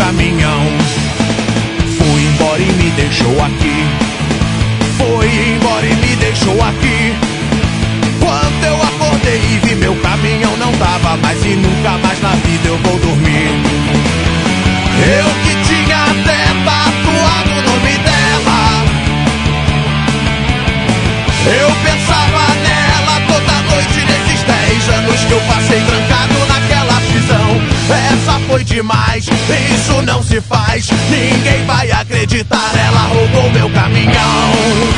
caminhão. Fui embora e me deixou aqui. Foi embora e me deixou aqui. Quando eu acordei e vi meu caminhão não tava mais, e nunca mais na vida eu vou dormir. Eu que tinha até tatuado o nome dela, eu pensava nela toda noite nesses 10 anos que eu passei trancado naquela prisão. Essa foi demais, isso não se faz, ninguém vai acreditar, ela roubou meu caminhão.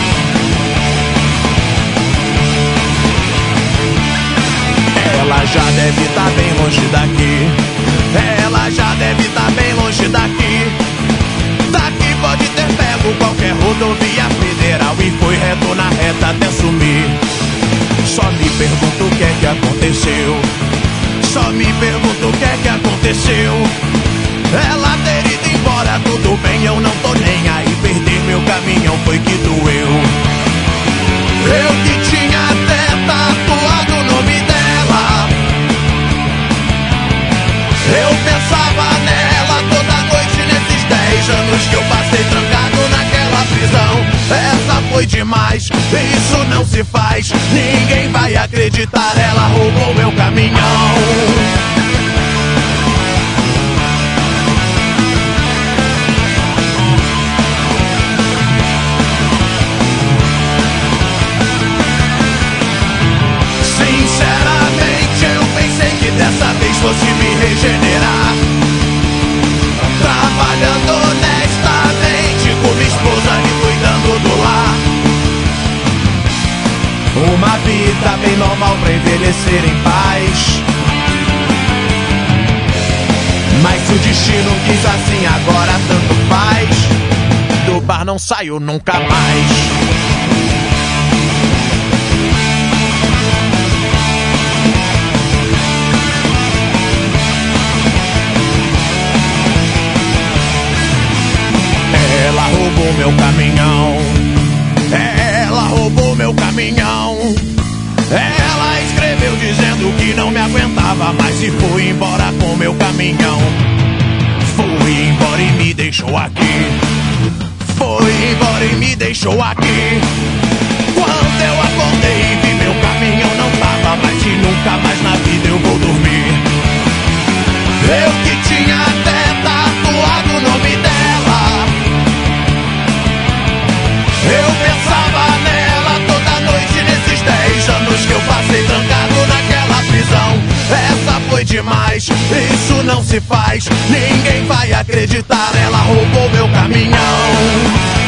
Ela já deve estar bem longe daqui. Ela já deve estar bem longe daqui. Daqui pode ter pego qualquer rodovia federal e foi reto na reta até sumir. Só me pergunto o que é que aconteceu. Só me pergunto o que é que aconteceu. Ela ter ido embora, tudo bem, eu não tô nem aí. Perder meu caminhão foi que doeu. Eu que tinha até tatuado o nome dela, eu pensava nela toda noite nesses 10 anos que eu passei trancado naquela prisão. Essa foi demais, isso não se faz, ninguém vai acreditar, ela roubou meu caminhão. Dessa vez fosse me regenerar, trabalhando honestamente com minha esposa e cuidando do lar. Uma vida bem normal pra envelhecer em paz. Mas se o destino quis assim, agora tanto faz. Do bar não saio nunca mais. Ela roubou meu caminhão. Ela roubou meu caminhão. Ela escreveu dizendo que não me aguentava mais e foi embora com meu caminhão. Foi embora e me deixou aqui. Foi embora e me deixou aqui. Quando eu acordei e vi meu caminhão não tava mais, e nunca mais na vida eu vou dormir. Eu que tinha até tatuado o nome dela, eu pensava nela toda noite nesses 10 anos que eu passei trancado naquela prisão. Essa foi demais, isso não se faz, ninguém vai acreditar, ela roubou meu caminhão.